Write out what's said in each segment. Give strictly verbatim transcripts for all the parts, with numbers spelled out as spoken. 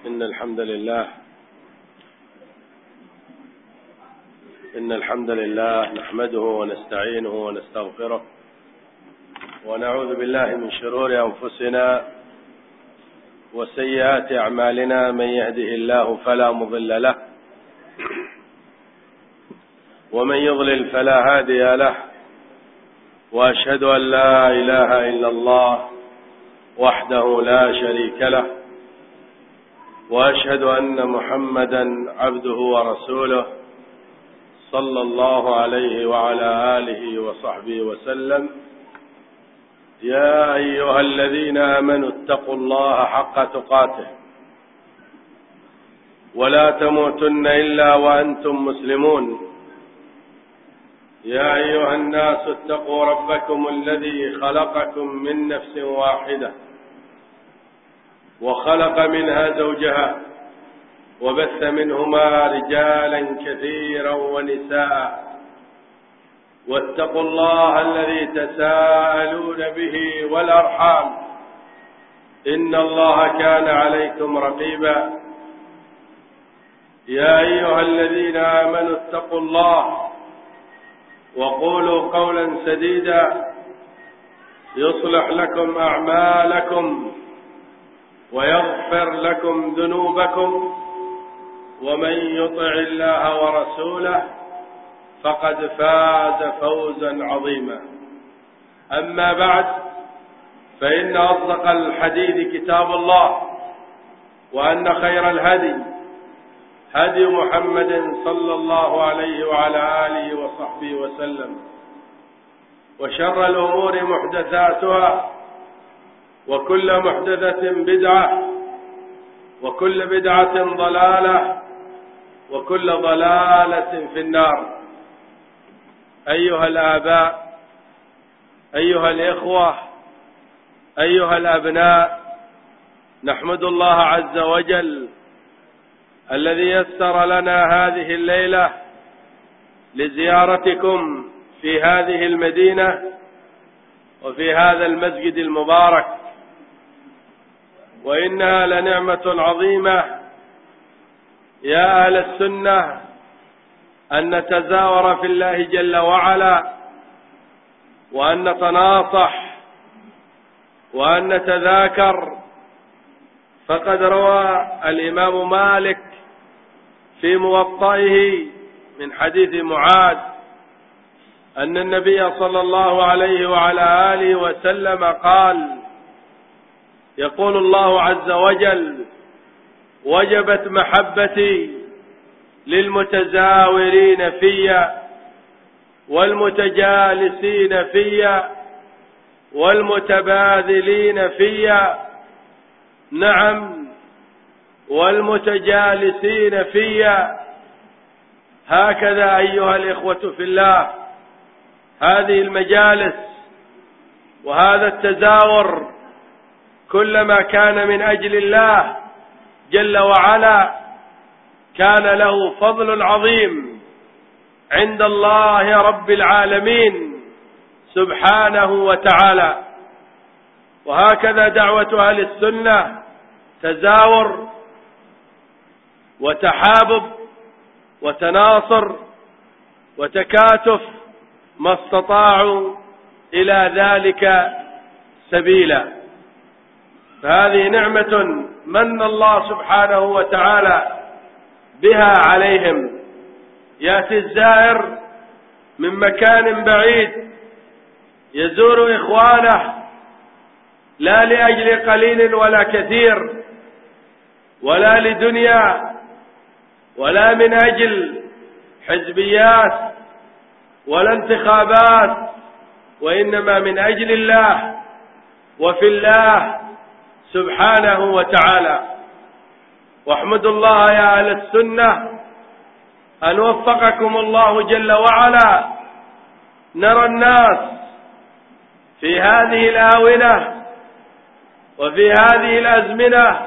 إن الحمد لله إن الحمد لله نحمده ونستعينه ونستغفره ونعوذ بالله من شرور أنفسنا وسيئات أعمالنا. من يهده الله فلا مضل له ومن يضلل فلا هادي له، وأشهد أن لا إله إلا الله وحده لا شريك له، وأشهد أن محمدا عبده ورسوله صلى الله عليه وعلى آله وصحبه وسلم. يا أيها الذين آمنوا اتقوا الله حق تقاته ولا تموتن إلا وأنتم مسلمون. يا أيها الناس اتقوا ربكم الذي خلقكم من نفس واحدة وخلق منها زوجها وبث منهما رجالا كثيرا ونساء، واتقوا الله الذي تساءلون به والأرحام إن الله كان عليكم رقيبا. يا أيها الذين آمنوا اتقوا الله وقولوا قولا سديدا يصلح لكم أعمالكم ويغفر لكم ذنوبكم، ومن يطع الله ورسوله فقد فاز فوزا عظيما. أما بعد، فإن أصدق الحديث كتاب الله، وأن خير الهدي هدي محمد صلى الله عليه وعلى آله وصحبه وسلم، وشر الأمور محدثاتها، وكل محدثة بدعة، وكل بدعة ضلالة، وكل ضلالة في النار. أيها الآباء، أيها الإخوة، أيها الأبناء، نحمد الله عز وجل الذي يسر لنا هذه الليلة لزيارتكم في هذه المدينة وفي هذا المسجد المبارك، وإنها لنعمة عظيمة يا أهل السنة أن نتزاور في الله جل وعلا، وأن نتناصح، وأن نتذاكر. فقد روى الإمام مالك في موطئه من حديث معاذ أن النبي صلى الله عليه وعلى آله وسلم قال: يقول الله عز وجل: وجبت محبتي للمتزاورين في والمتجالسين في والمتباذلين في. نعم، والمتجالسين في. هكذا أيها الإخوة في الله، هذه المجالس وهذا التزاور كلما كان من أجل الله جل وعلا كان له فضل عظيم عند الله رب العالمين سبحانه وتعالى. وهكذا دعوة أهل السنة: تزاور وتحابب وتناصر وتكاتف ما استطاعوا إلى ذلك سبيلا. فهذه نعمة من الله سبحانه وتعالى بها عليهم. يأتي الزائر من مكان بعيد يزور إخوانه لا لأجل قليل ولا كثير، ولا لدنيا، ولا من أجل حزبيات ولا انتخابات، وإنما من أجل الله وفي الله سبحانه وتعالى. واحمدوا الله يا أهل السنة أن وفقكم الله جل وعلا. نرى الناس في هذه الآونة وفي هذه الأزمنة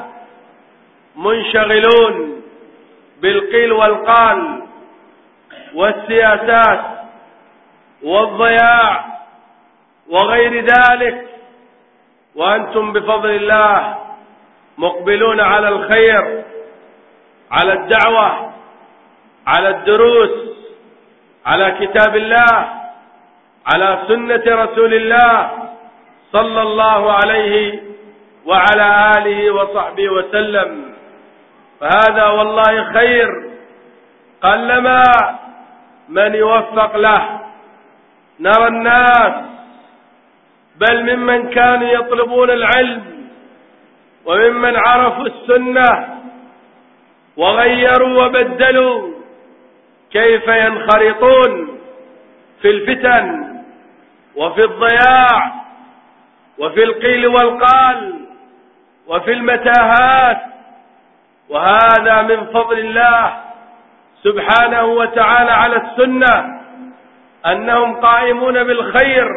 منشغلون بالقيل والقال والسياسات والضياع وغير ذلك، وأنتم بفضل الله مقبلون على الخير، على الدعوة، على الدروس، على كتاب الله، على سنة رسول الله صلى الله عليه وعلى آله وصحبه وسلم. فهذا والله خير قلما من يوفق له. نرى الناس بل ممن كانوا يطلبون العلم وممن عرفوا السنة وغيروا وبدلوا كيف ينخرطون في الفتن وفي الضياع وفي القيل والقال وفي المتاهات. وهذا من فضل الله سبحانه وتعالى على السنة، أنهم قائمون بالخير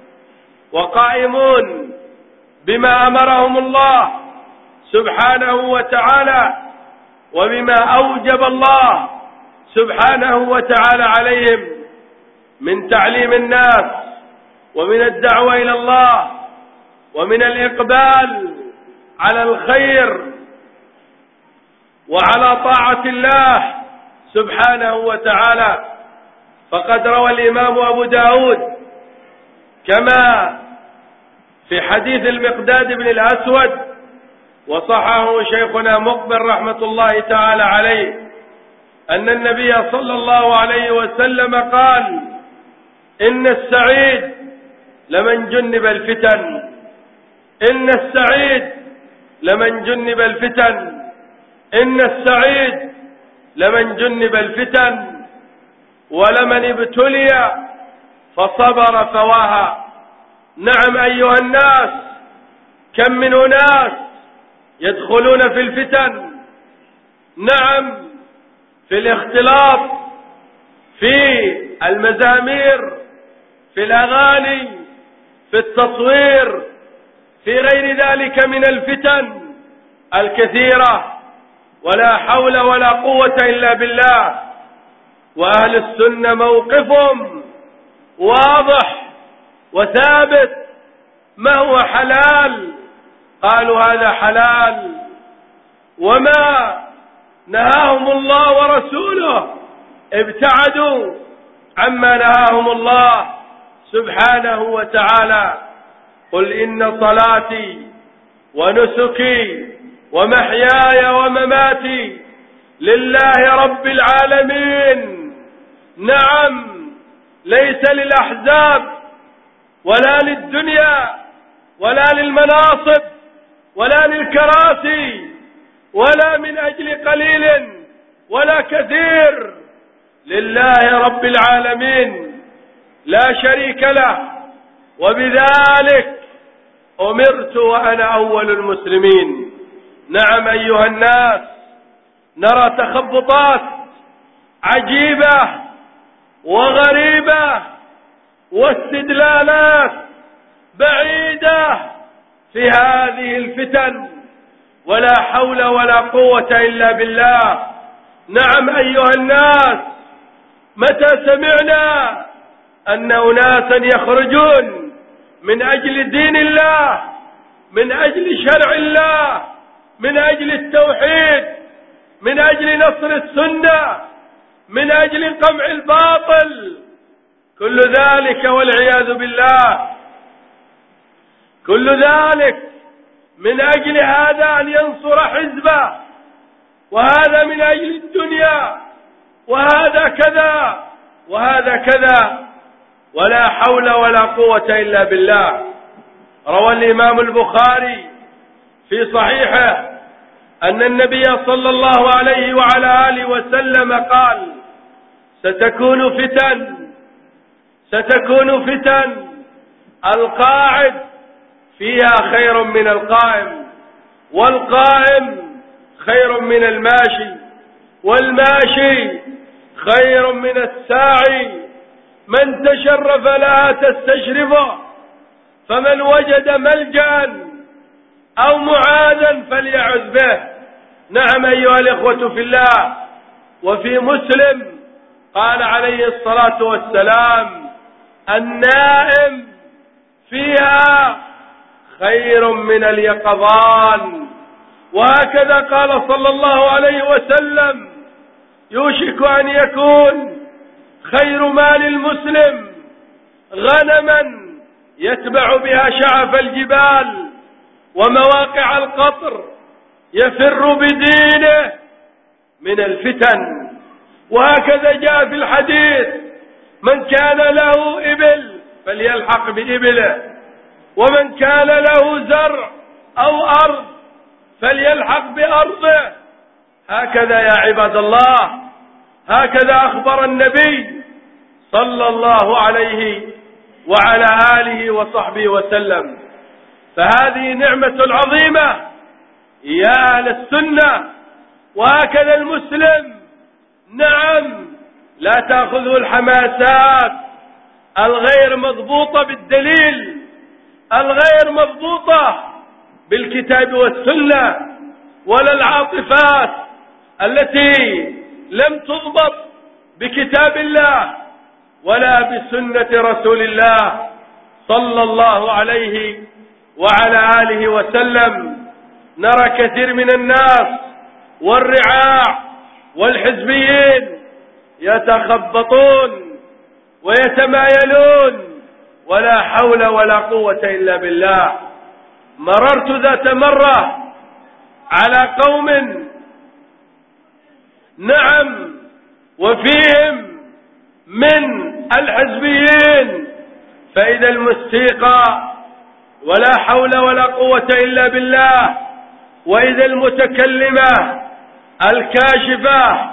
وقائمون بما أمرهم الله سبحانه وتعالى وبما أوجب الله سبحانه وتعالى عليهم من تعليم الناس ومن الدعوة إلى الله ومن الإقبال على الخير وعلى طاعة الله سبحانه وتعالى. فقد روى الإمام أبو داود كما في حديث المقداد بن الأسود وصححه شيخنا مقبل رحمة الله تعالى عليه أن النبي صلى الله عليه وسلم قال: إن السعيد لمن جنب الفتن، إن السعيد لمن جنب الفتن، إن السعيد لمن جنب الفتن ولمن ابتلي فصبر فواها. نعم أيها الناس، كم من أناس يدخلون في الفتن، نعم في الاختلاط، في المزامير، في الأغاني، في التصوير، في غير ذلك من الفتن الكثيرة، ولا حول ولا قوة إلا بالله. وأهل السنة موقفهم واضح وثابت. ما هو حلال؟ قالوا هذا حلال، وما نهاهم الله ورسوله ابتعدوا عما نهاهم الله سبحانه وتعالى. قل إن صلاتي ونسكي ومحياي ومماتي لله رب العالمين. نعم، ليس للأحزاب ولا للدنيا ولا للمناصب ولا للكراسي ولا من أجل قليل ولا كثير، لله رب العالمين لا شريك له، وبذلك أمرت وأنا أول المسلمين. نعم أيها الناس، نرى تخبطات عجيبة وغريبة واستدلالات بعيدة في هذه الفتن، ولا حول ولا قوة إلا بالله. نعم أيها الناس، متى سمعنا أن أناسا يخرجون من أجل دين الله، من أجل شرع الله، من أجل التوحيد، من أجل نصر السنة، من أجل قمع الباطل، كل ذلك والعياذ بالله، كل ذلك من أجل هذا أن ينصر حزبه، وهذا من أجل الدنيا، وهذا كذا وهذا كذا، ولا حول ولا قوة إلا بالله. روى الإمام البخاري في صحيحه أن النبي صلى الله عليه وعلى آله وسلم قال: ستكون فتن ستكون فتن القاعد فيها خير من القائم، والقائم خير من الماشي، والماشي خير من الساعي. من تشرف لا تستشرفه، فمن وجد ملجأ أو معاذا فليعذ به. نعم أيها الإخوة في الله. وفي مسلم قال عليه الصلاة والسلام: النائم فيها خير من اليقظان، وهكذا قال صلى الله عليه وسلم: يوشك أن يكون خير مال المسلم غنما يتبع بها شعف الجبال ومواقع القطر يفر بدينه من الفتن. وهكذا جاء في الحديث: من كان له إبل فليلحق بإبله، ومن كان له زرع أو أرض فليلحق بأرضه. هكذا يا عباد الله، هكذا أخبر النبي صلى الله عليه وعلى آله وصحبه وسلم. فهذه نعمة عظيمة يا أهل السنة. وهكذا المسلم نعم لا تأخذه الحماسات الغير مضبوطة بالدليل، الغير مضبوطة بالكتاب والسنة، ولا العاطفات التي لم تضبط بكتاب الله ولا بسنة رسول الله صلى الله عليه وعلى آله وسلم. نرى كثير من الناس والرعاع والحزبيين يتخبطون ويتمايلون، ولا حول ولا قوة إلا بالله. مررت ذات مرة على قوم نعم وفيهم من الحزبيين، فإذا الموسيقى ولا حول ولا قوة إلا بالله، وإذا المتكلمة الكاشفة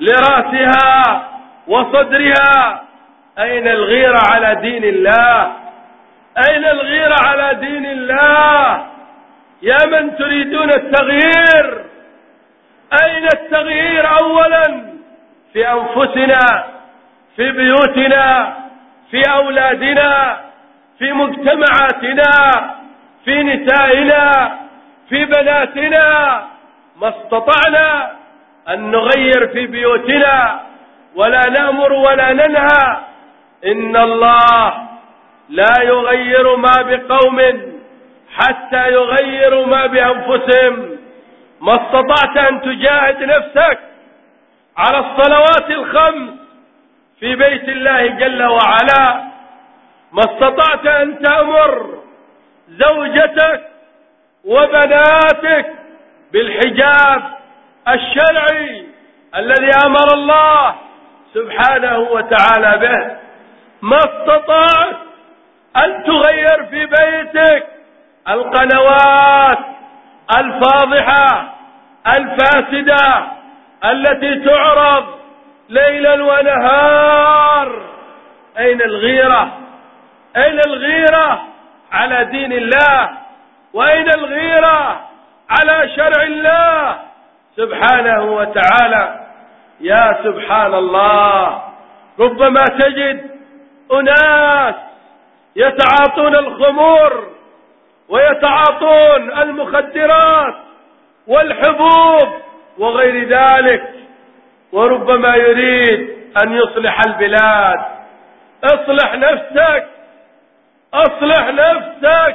لرأسها وصدرها. أين الغيرة على دين الله؟ أين الغيرة على دين الله يا من تريدون التغيير؟ أين التغيير أولا في أنفسنا، في بيوتنا، في أولادنا، في مجتمعاتنا، في نسائنا، في بناتنا؟ ما استطعنا أن نغير في بيوتنا ولا نأمر ولا ننهى. إن الله لا يغير ما بقوم حتى يغيروا ما بأنفسهم. ما استطعت أن تجاهد نفسك على الصلوات الخمس في بيت الله جل وعلا، ما استطعت أن تأمر زوجتك وبناتك بالحجاب الشرعي الذي أمر الله سبحانه وتعالى به، ما استطعت أن تغير في بيتك القنوات الفاضحة الفاسدة التي تعرض ليلا ونهار. أين الغيرة؟ أين الغيرة على دين الله؟ وأين الغيرة على شرع الله سبحانه وتعالى؟ يا سبحان الله، ربما تجد أناس يتعاطون الخمور ويتعاطون المخدرات والحبوب وغير ذلك، وربما يريد أن يصلح البلاد. اصلح نفسك، اصلح نفسك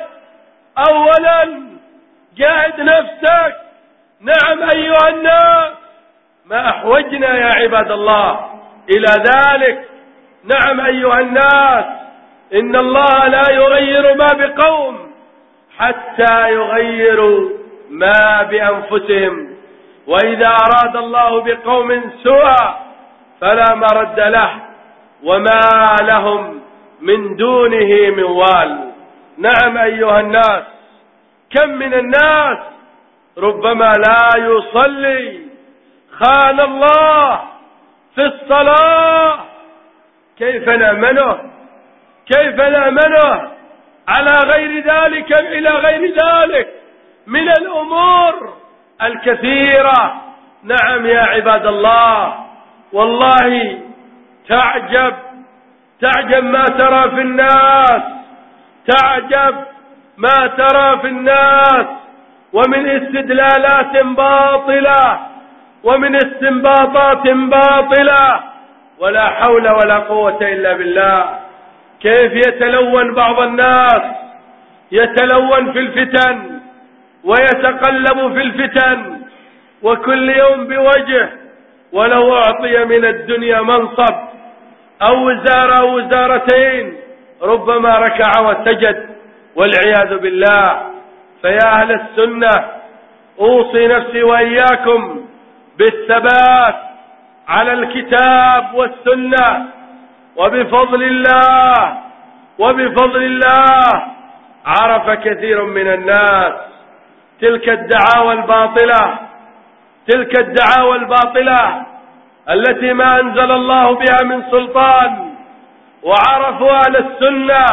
أولا، جاهد نفسك. نعم أيها الناس، ما أحوجنا يا عباد الله إلى ذلك. نعم أيها الناس، إن الله لا يغير ما بقوم حتى يغيروا ما بأنفسهم، وإذا أراد الله بقوم سوءا فلا مرد له وما لهم من دونه من وال. نعم أيها الناس، كم من الناس ربما لا يصلي، خان الله في الصلاة. كيف نأمنه؟ كيف نأمنه على غير ذلك إلى غير ذلك من الأمور الكثيرة؟ نعم يا عباد الله، والله تعجب تعجب ما ترى في الناس، تعجب ما ترى في الناس، ومن استدلالات باطلة ومن استنباطات باطلة، ولا حول ولا قوة إلا بالله. كيف يتلون بعض الناس، يتلون في الفتن، ويتقلب في الفتن وكل يوم بوجه، ولو أعطي من الدنيا منصب أو وزارة أو وزارتين ربما ركع وسجد والعياذ بالله. فيا أهل السنة أوصي نفسي وإياكم بالثبات على الكتاب والسنة، وبفضل الله وبفضل الله عرف كثير من الناس تلك الدعاوى الباطلة تلك الدعاوى الباطلة التي ما أنزل الله بها من سلطان، وعرفوا أهل السنة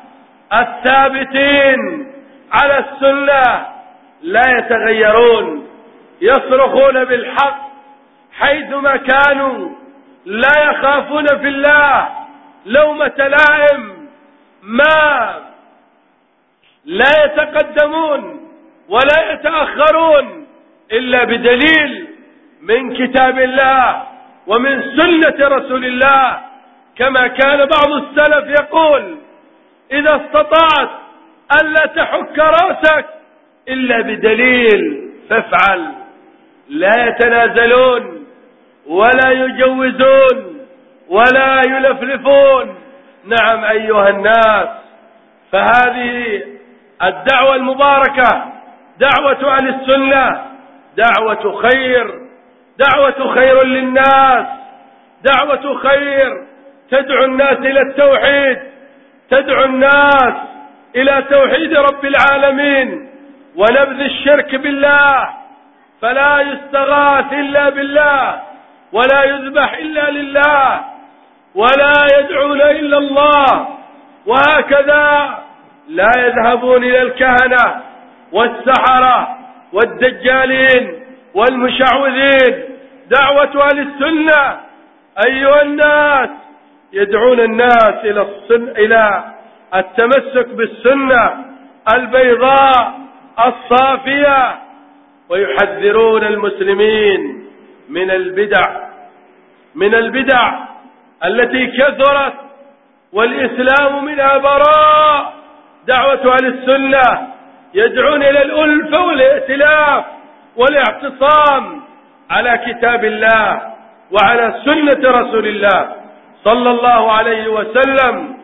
الثابتين على السنة لا يتغيرون، يصرخون بالحق حيثما كانوا، لا يخافون في الله لومة لائم، ما لا يتقدمون ولا يتأخرون إلا بدليل من كتاب الله ومن سنة رسول الله، كما كان بعض السلف يقول: إذا استطعت ألا تحك رأسك إلا بدليل فافعل. لا يتنازلون ولا يجوزون ولا يلفلفون. نعم أيها الناس، فهذه الدعوة المباركة دعوة أهل السنة دعوة خير، دعوة خير للناس، دعوة خير تدعو الناس إلى التوحيد، تدعو الناس إلى توحيد رب العالمين ونبذ الشرك بالله، فلا يستغاث إلا بالله، ولا يذبح إلا لله، ولا يدعون إلا الله. وهكذا لا يذهبون إلى الكهنة والسحرة والدجالين والمشعوذين. دعوة أهل السنة أيها الناس يدعون الناس إلى السنة، إلى التمسك بالسنة البيضاء الصافية، ويحذرون المسلمين من البدع من البدع التي كثرت والإسلام منها براء. دعوة أهل السنة يدعون إلى الألفة والائتلاف والاعتصام على كتاب الله وعلى سنة رسول الله صلى الله عليه وسلم،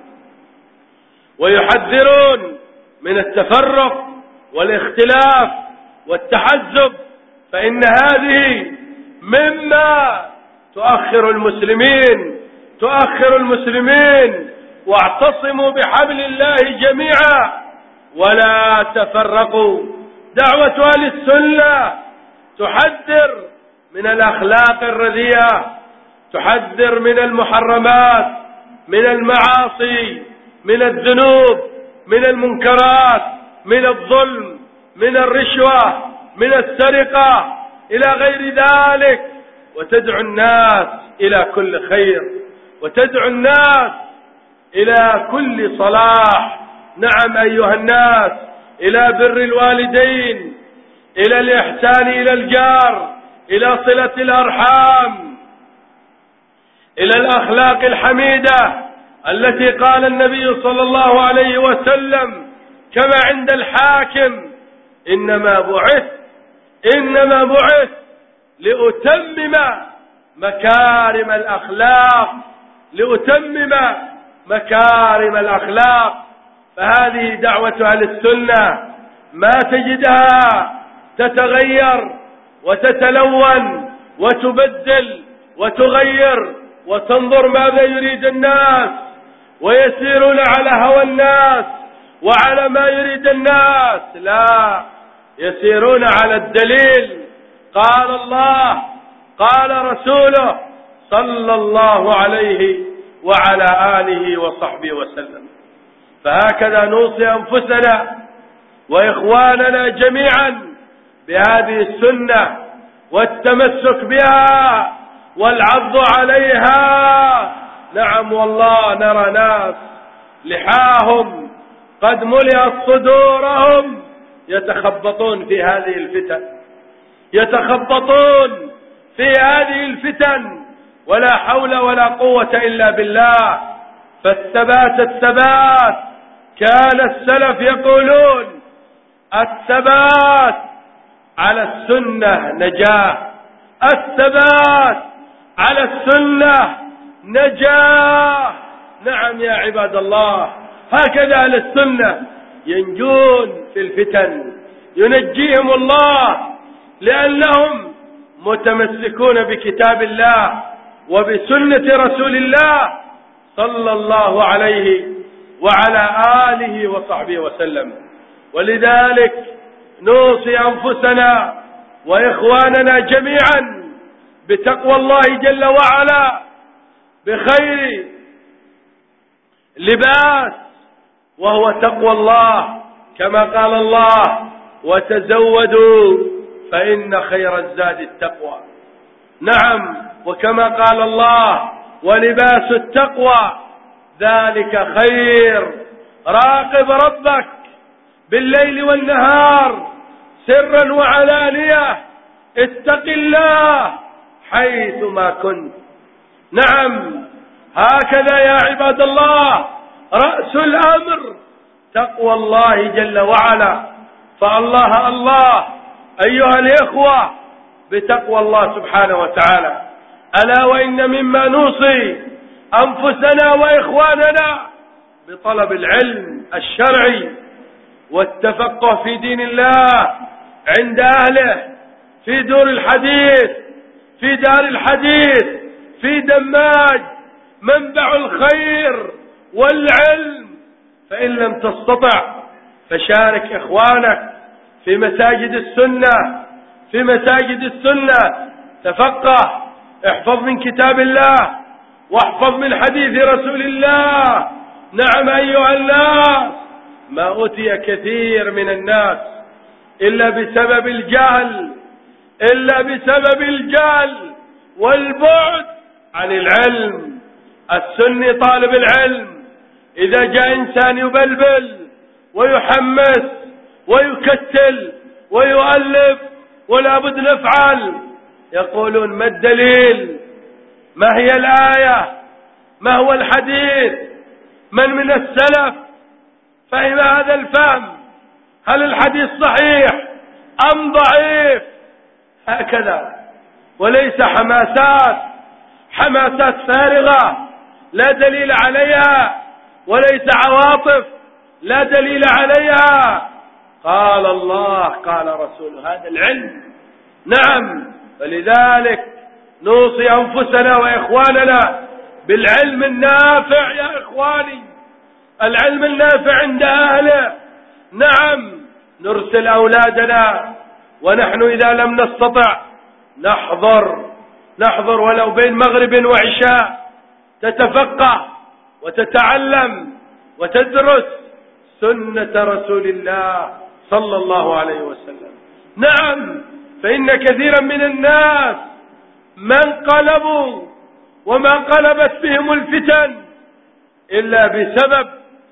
ويحذرون من التفرق والاختلاف والتحزب، فإن هذه مما تؤخر المسلمين تؤخر المسلمين واعتصموا بحبل الله جميعا ولا تفرقوا. دعوة أهل السنة تحذر من الأخلاق الرديئة، تحذر من المحرمات، من المعاصي، من الذنوب، من المنكرات، من الظلم، من الرشوة، من السرقة إلى غير ذلك، وتدعو الناس إلى كل خير، وتدعو الناس إلى كل صلاح. نعم أيها الناس، إلى بر الوالدين، إلى الإحسان إلى الجار، إلى صلة الأرحام، إلى الأخلاق الحميدة التي قال النبي صلى الله عليه وسلم كما عند الحاكم: إنما بعث إنما بعث لأتمم مكارم الأخلاق لأتمم مكارم الأخلاق. فهذه دعوة أهل السنة ما تجدها تتغير وتتلون وتبدل وتغير وتنظر ماذا يريد الناس، ويسيرون على هوى الناس وعلى ما يريد الناس. لا، يسيرون على الدليل، قال الله قال رسوله صلى الله عليه وعلى آله وصحبه وسلم. فهكذا نوصي أنفسنا وإخواننا جميعا بهذه السنة والتمسك بها والعض عليها. نعم والله نرى ناس لحاهم قد ملئت صدورهم يتخبطون في هذه الفتن يتخبطون في هذه الفتن ولا حول ولا قوة إلا بالله. فالثبات الثبات كان السلف يقولون: الثبات على السنة نجاة، الثبات على السنة نجاة. نعم يا عباد الله، هكذا أهل السنة ينجون في الفتن، ينجيهم الله لأنهم متمسكون بكتاب الله وبسنة رسول الله صلى الله عليه وعلى آله وصحبه وسلم. ولذلك نوصي أنفسنا وإخواننا جميعا بتقوى الله جل وعلا، بخير لباس وهو تقوى الله، كما قال الله: وتزودوا فإن خير الزاد التقوى. نعم، وكما قال الله: ولباس التقوى ذلك خير. راقب ربك بالليل والنهار سرا وعلانية، اتق الله حيثما كنت. نعم، هكذا يا عباد الله رأس الأمر تقوى الله جل وعلا. فالله الله أيها الإخوة بتقوى الله سبحانه وتعالى. ألا وإن مما نوصي أنفسنا وإخواننا بطلب العلم الشرعي والتفقه في دين الله عند أهله، في دور الحديث، في دار الحديث، في دماج منبع الخير والعلم. فإن لم تستطع فشارك إخوانك في مساجد السنة، في مساجد السنة تفقه، احفظ من كتاب الله واحفظ من حديث رسول الله. نعم أيها الناس، ما أوتي كثير من الناس إلا بسبب الجهل، إلا بسبب الجهل والبعد عن العلم. السني طالب العلم إذا جاء إنسان يبلبل ويحمس ويكتل ويؤلف ولا بد نفعل، يقولون: ما الدليل؟ ما هي الآية؟ ما هو الحديث؟ من من السلف فهم هذا الفهم؟ هل الحديث صحيح أم ضعيف؟ هكذا، وليس حماسات حماسات فارغة لا دليل عليها، وليس عواطف لا دليل عليها. قال الله قال رسوله، هذا العلم. نعم، فلذلك نوصي أنفسنا وإخواننا بالعلم النافع يا إخواني، العلم النافع عند أهله. نعم، نرسل أولادنا ونحن إذا لم نستطع نحضر نحضر ولو بين مغرب وعشاء، تتفقه وتتعلم وتدرس سنة رسول الله صلى الله عليه وسلم. نعم، فإن كثيرا من الناس ما انقلبوا وما انقلبت بهم الفتن إلا بسبب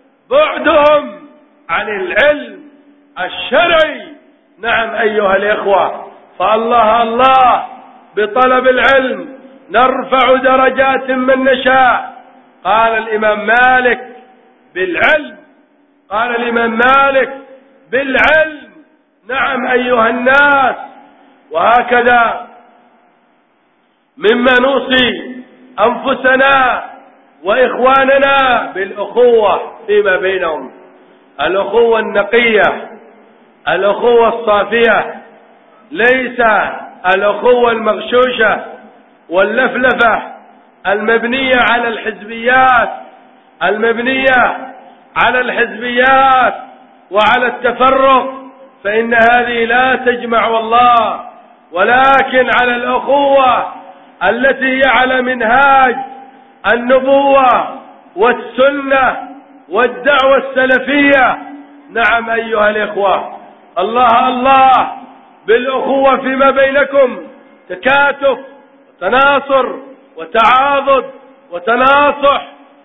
بعدهم عن العلم الشرعي. نعم أيها الإخوة، فالله الله بطلب العلم نرفع درجات من نشاء. قال الإمام مالك: بالعلم. قال الإمام مالك: بالعلم. نعم أيها الناس، وهكذا مما نوصي أنفسنا وإخواننا بالأخوة فيما بينهم، الأخوة النقية، الأخوة الصافية، ليس الأخوة المغشوشة واللفلفة المبنية على الحزبيات، المبنية على الحزبيات وعلى التفرق، فإن هذه لا تجمع والله، ولكن على الأخوة التي هي على منهاج النبوة والسنة والدعوة السلفية. نعم أيها الإخوة، الله الله بالأخوة فيما بينكم، تكاتف وتناصر وتعاضد وتناصح،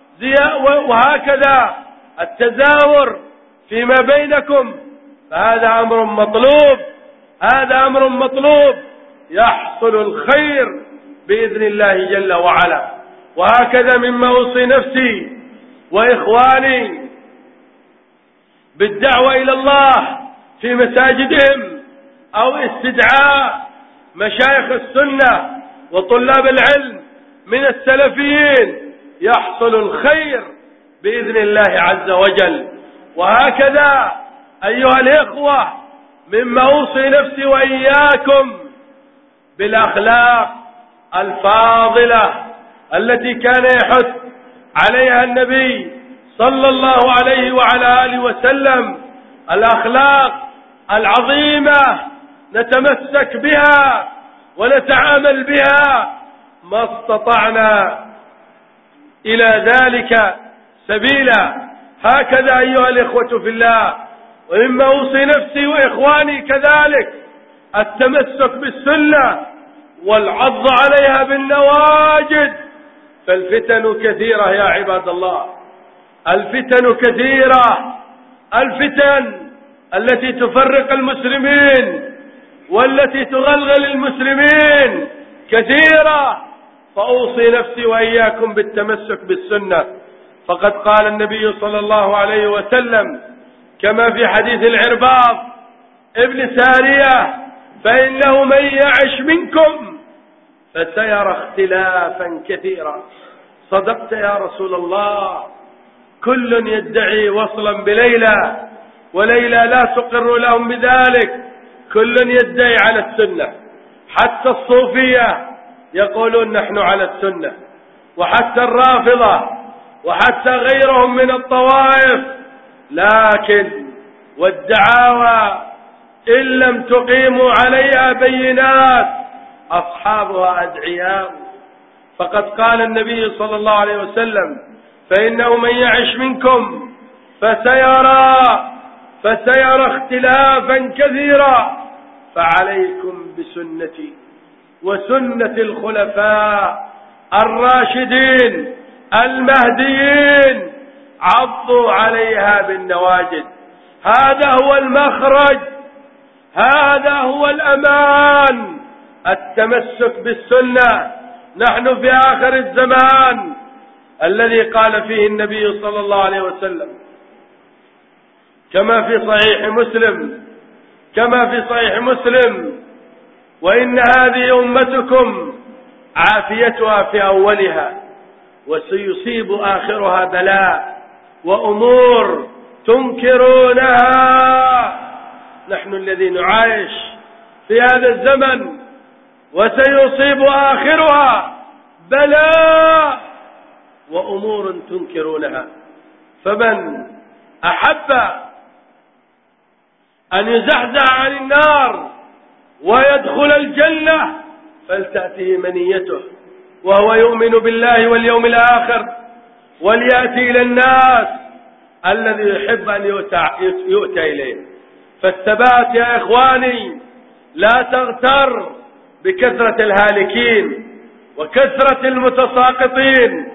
وهكذا التزاور فيما بينكم، فهذا أمر مطلوب، هذا أمر مطلوب يحصل الخير بإذن الله جل وعلا. وهكذا مما أوصي نفسي وإخواني بالدعوة إلى الله في مساجدهم أو استدعاء مشايخ السنة وطلاب العلم من السلفيين يحصل الخير بإذن الله عز وجل. وهكذا أيها الإخوة مما أوصي نفسي وإياكم بالأخلاق الفاضلة التي كان يحث عليها النبي صلى الله عليه وعلى آله وسلم، الأخلاق العظيمة نتمسك بها ونتعامل بها ما استطعنا إلى ذلك سبيلا. هكذا أيها الإخوة في الله، ومما أوصي نفسي وإخواني كذلك التمسك بالسنة والعض عليها بالنواجذ، فالفتن كثيرة يا عباد الله، الفتن كثيرة، الفتن التي تفرق المسلمين والتي تغلغل المسلمين كثيرة. فأوصي نفسي وإياكم بالتمسك بالسنة، فقد قال النبي صلى الله عليه وسلم كما في حديث العرباض ابن سارية: فإنه من يعش منكم فسيرى اختلافا كثيرا. صدقت يا رسول الله، كل يدعي وصلا بليلى وليلى لا تقر لهم بذلك، كل يدعي على السنة، حتى الصوفية يقولون نحن على السنة، وحتى الرافضة، وحتى غيرهم من الطوائف، لكن والدعاوى إن لم تقيموا عليها بينات أصحابها أدعياء. فقد قال النبي صلى الله عليه وسلم: فإنه من يعش منكم فسيرى فسيرى اختلافا كثيرا، فعليكم بسنتي وسنة الخلفاء الراشدين المهديين، عضوا عليها بالنواجذ. هذا هو المخرج، هذا هو الأمان، التمسك بالسنة. نحن في آخر الزمان الذي قال فيه النبي صلى الله عليه وسلم كما في صحيح مسلم كما في صحيح مسلم: وإن هذه أمتكم عافيتها في أولها وسيصيب آخرها بلاء وأمور تنكرونها. نحن الذين نعايش في هذا الزمن وسيصيب آخرها بلاء وأمور تنكرونها. فمن أحب أن يزحزح عن النار ويدخل الجنة فلتأتيه منيته وهو يؤمن بالله واليوم الآخر، وليأتي إلى الناس الذي يحب أن يؤتى إليه. فالثبات يا إخواني، لا تغتر بكثرة الهالكين وكثرة المتساقطين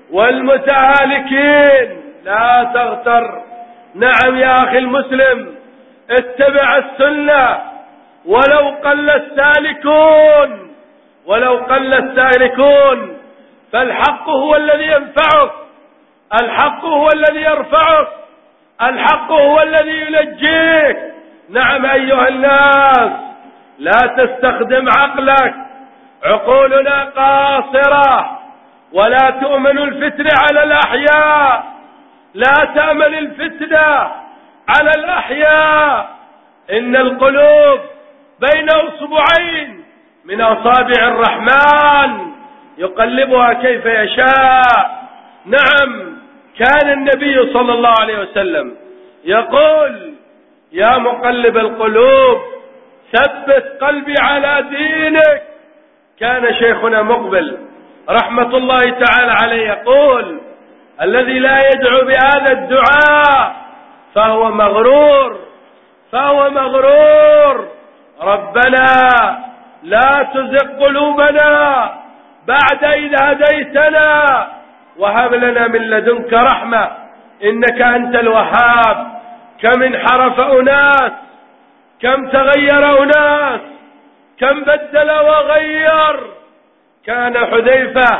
والمتهالكين، لا تغتر. نعم يا أخي المسلم، اتبع السنة ولو قل السالكون ولو قل السالكون فالحق هو الذي ينفعك، الحق هو الذي يرفعك، الحق هو الذي ينجيك. نعم أيها الناس، لا تستخدم عقلك، عقولنا قاصرة، ولا تؤمن الفتنة على الأحياء، لا تأمن الفتنة على الأحياء. إن القلوب بين أصبعين من أصابع الرحمن يقلبها كيف يشاء. نعم، كان النبي صلى الله عليه وسلم يقول: يا مقلب القلوب ثبت قلبي على دينك. كان شيخنا مقبل رحمة الله تعالى عليه يقول: الذي لا يدعو بهذا الدعاء فهو مغرور فهو مغرور. ربنا لا تزغ قلوبنا بعد إذ هديتنا وهب لنا من لدنك رحمة إنك أنت الوهاب. كم انحرف أناس، كم تغير أناس، كم بدل وغير. كان حذيفة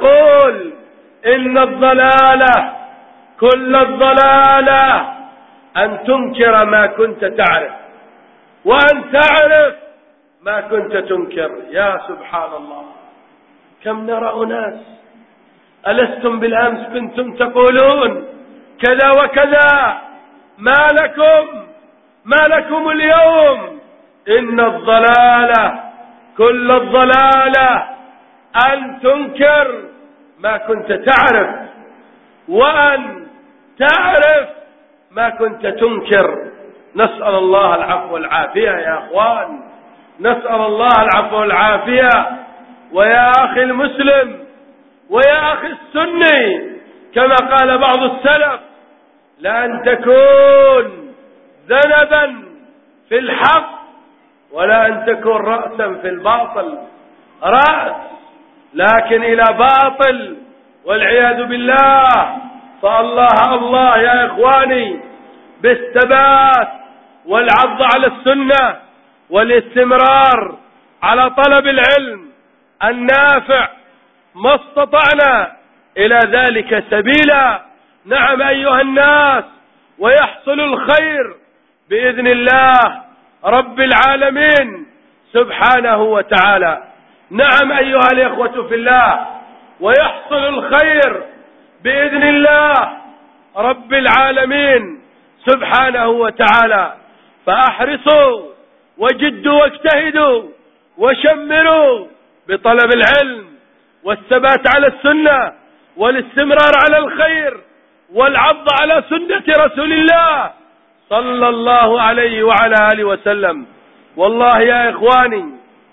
يقول: إن الضلالة كل الضلالة أن تنكر ما كنت تعرف، وأن تعرف ما كنت تنكر. يا سبحان الله، كم نرى أناس ألستم بالأمس كنتم تقولون كذا وكذا، ما لكم ما لكم اليوم؟ إن الضلالة كل الضلالة أن تنكر ما كنت تعرف، وأن تعرف ما كنت تنكر. نسأل الله العفو والعافية يا أخوان، نسأل الله العفو والعافية. ويا أخي المسلم ويا أخي السني، كما قال بعض السلف: لأن تكون ذنبا في الحق ولا أن تكون رأسا في الباطل. رأس لكن إلى باطل والعياذ بالله. فالله الله يا إخواني بالثبات والعض على السنة والاستمرار على طلب العلم النافع ما استطعنا إلى ذلك سبيلا. نعم أيها الناس، ويحصل الخير بإذن الله رب العالمين سبحانه وتعالى. نعم أيها الإخوة في الله، ويحصل الخير بإذن الله رب العالمين سبحانه وتعالى. فأحرصوا وجدوا واجتهدوا وشمروا بطلب العلم والثبات على السنة والاستمرار على الخير والعض على سنة رسول الله صلى الله عليه وعلى آله وسلم. والله يا إخواني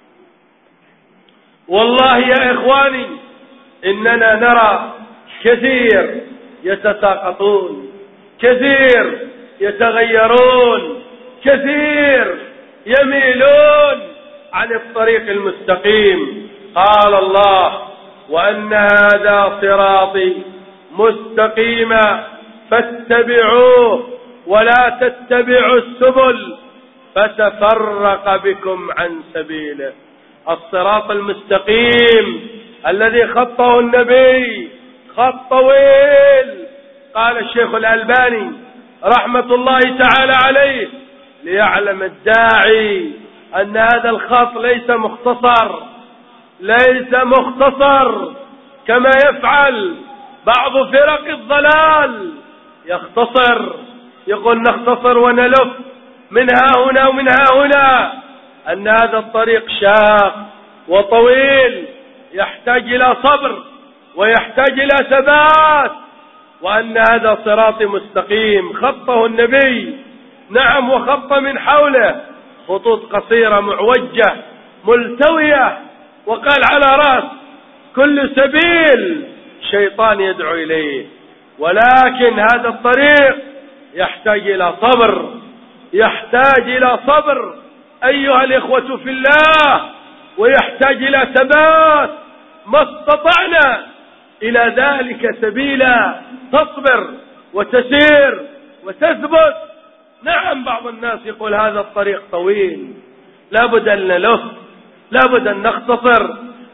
والله يا إخواني إننا نرى كثير يتساقطون، كثير يتغيرون، كثير يميلون عن الطريق المستقيم. قال الله: وأن هذا صراطي مستقيما فاتبعوه ولا تتبعوا السبل فتفرق بكم عن سبيله. الصراط المستقيم الذي خطه النبي خط طويل. قال الشيخ الألباني رحمة الله تعالى عليه: ليعلم الداعي أن هذا الخط ليس مختصر، ليس مختصر كما يفعل بعض فرق الضلال، يختصر، يقول نختصر ونلف من ها هنا ومن ها هنا. أن هذا الطريق شاق وطويل يحتاج إلى صبر ويحتاج إلى ثبات، وأن هذا صراط مستقيم خطه النبي، نعم، وخط من حوله خطوط قصيرة معوجة ملتوية، وقال على رأس كل سبيل شيطان يدعو إليه. ولكن هذا الطريق يحتاج إلى صبر، يحتاج إلى صبر أيها الإخوة في الله، ويحتاج إلى ثبات ما استطعنا إلى ذلك سبيلا. تصبر وتسير وتثبت. نعم بعض الناس يقول هذا الطريق طويل، لابد أن نلف، لابد أن نختصر،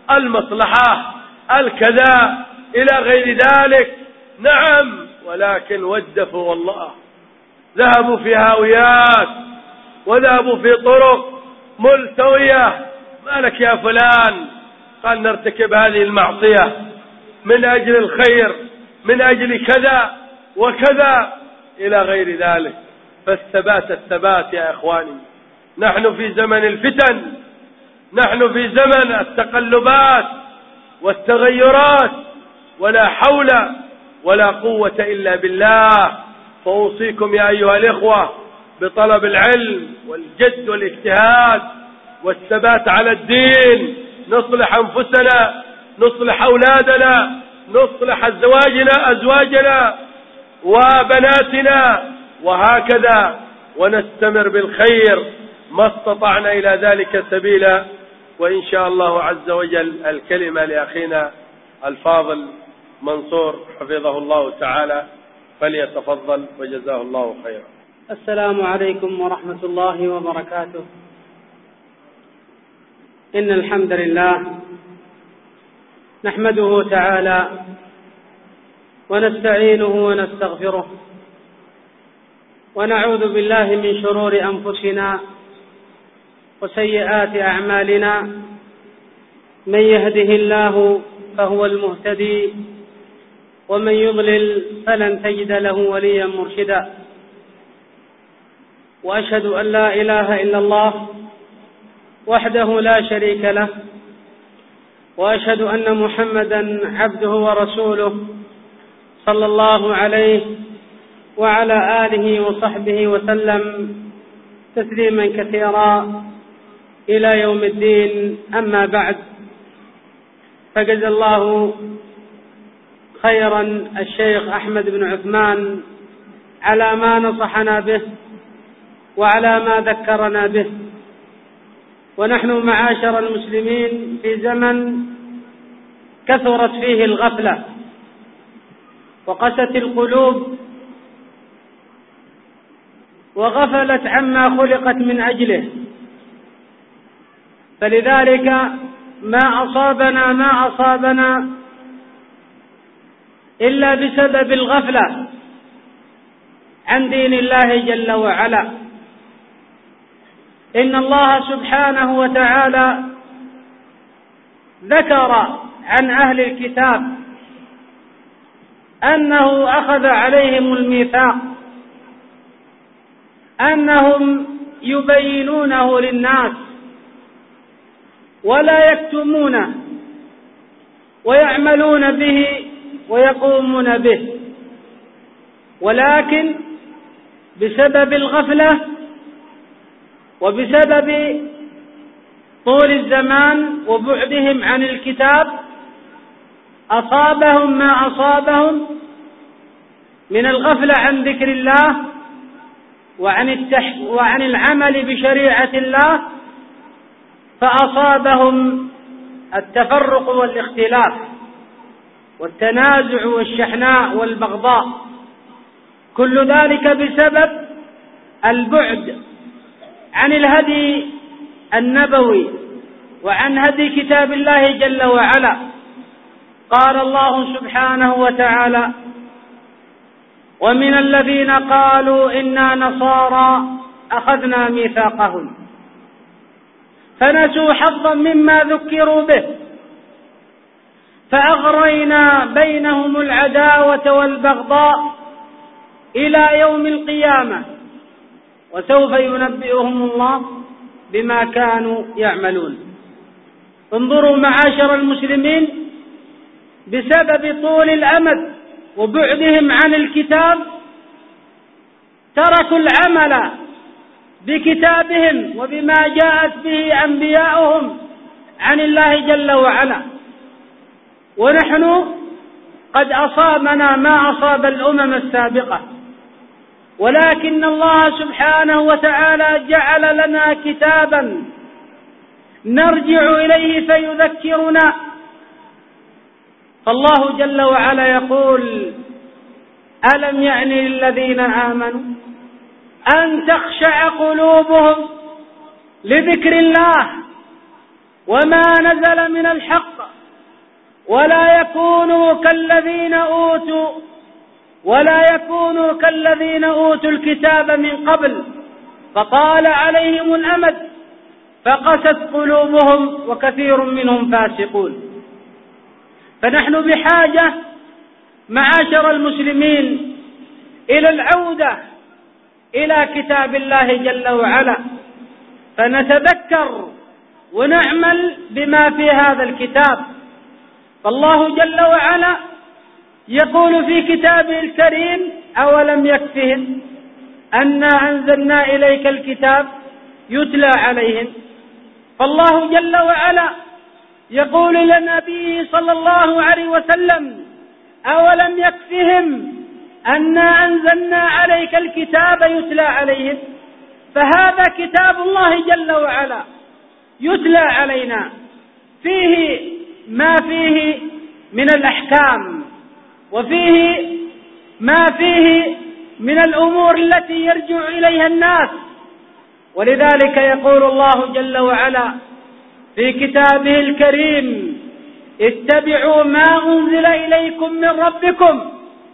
المصلحة الكذا إلى غير ذلك. نعم، ولكن ودفوا والله، ذهبوا في هاويات وذهبوا في طرق ملتوية. ما لك يا فلان؟ قال نرتكب هذه المعصية من أجل الخير، من أجل كذا وكذا إلى غير ذلك. فالثبات الثبات يا إخواني. نحن في زمن الفتن، نحن في زمن التقلبات والتغيرات، ولا حول ولا قوة إلا بالله. فأوصيكم يا أيها الإخوة بطلب العلم والجد والاجتهاد والثبات على الدين. نصلح أنفسنا، نصلح أولادنا، نصلح أزواجنا أزواجنا وبناتنا، وهكذا، ونستمر بالخير ما استطعنا إلى ذلك سبيلا. وإن شاء الله عز وجل الكلمة لأخينا الفاضل منصور حفظه الله تعالى، فليتفضل وجزاه الله خيرا. السلام عليكم ورحمة الله وبركاته. إن الحمد لله نحمده تعالى ونستعينه ونستغفره ونعوذ بالله من شرور أنفسنا وسيئات أعمالنا. من يهده الله فهو المهتدي، ومن يضلل فلن تجد له وليا مرشدا. وأشهد أن لا إله إلا الله وحده لا شريك له، وأشهد أن محمدا عبده ورسوله صلى الله عليه وعلى آله وصحبه وسلم تسليما كثيرا إلى يوم الدين. أما بعد، فجزا الله خيرا الشيخ أحمد بن عثمان على ما نصحنا به وعلى ما ذكرنا به. ونحن معاشر المسلمين في زمن كثرت فيه الغفلة وقست القلوب وغفلت عما خلقت من أجله، فلذلك ما أصابنا ما أصابنا إلا بسبب الغفلة عن دين الله جل وعلا. إن الله سبحانه وتعالى ذكر عن أهل الكتاب أنه أخذ عليهم الميثاق أنهم يبينونه للناس ولا يكتمونه ويعملون به ويقومون به، ولكن بسبب الغفلة وبسبب طول الزمان وبعدهم عن الكتاب أصابهم ما أصابهم من الغفلة عن ذكر الله وعن, التح... وعن العمل بشريعة الله، فأصابهم التفرق والاختلاف والتنازع والشحناء والبغضاء، كل ذلك بسبب البعد عن الهدي النبوي وعن هدي كتاب الله جل وعلا. قال الله سبحانه وتعالى: ومن الذين قالوا إنا نصارى أخذنا ميثاقهم فنسوا حظا مما ذكروا به فأغرينا بينهم العداوة والبغضاء إلى يوم القيامة وسوف ينبئهم الله بما كانوا يعملون. انظروا معاشر المسلمين، بسبب طول الأمد وبعدهم عن الكتاب تركوا العمل بكتابهم وبما جاءت به أنبياؤهم عن الله جل وعلا. ونحن قد أصابنا ما أصاب الأمم السابقة، ولكن الله سبحانه وتعالى جعل لنا كتابا نرجع إليه فيذكرنا. فالله جل وعلا يقول: ألم يعن للذين آمنوا أن تخشع قلوبهم لذكر الله وما نزل من الحق ولا يكونوا كالذين أوتوا ولا يكونوا كالذين أوتوا الكتاب من قبل فطال عليهم الأمد فقست قلوبهم وكثير منهم فاسقون. فنحن بحاجة معاشر المسلمين إلى العودة إلى كتاب الله جل وعلا، فنتذكر ونعمل بما في هذا الكتاب. فالله جل وعلا يقول في كتابه الكريم: أولم يكفهم أنا أنزلنا إليك الكتاب يتلى عليهم. فالله جل وعلا يقول لنبيه صلى الله عليه وسلم: أولم يكفهم أنا أنزلنا عليك الكتاب يتلى عليهم. فهذا كتاب الله جل وعلا يتلى علينا، فيه ما فيه من الأحكام وفيه ما فيه من الأمور التي يرجع إليها الناس. ولذلك يقول الله جل وعلا في كتابه الكريم: اتبعوا ما أنزل إليكم من ربكم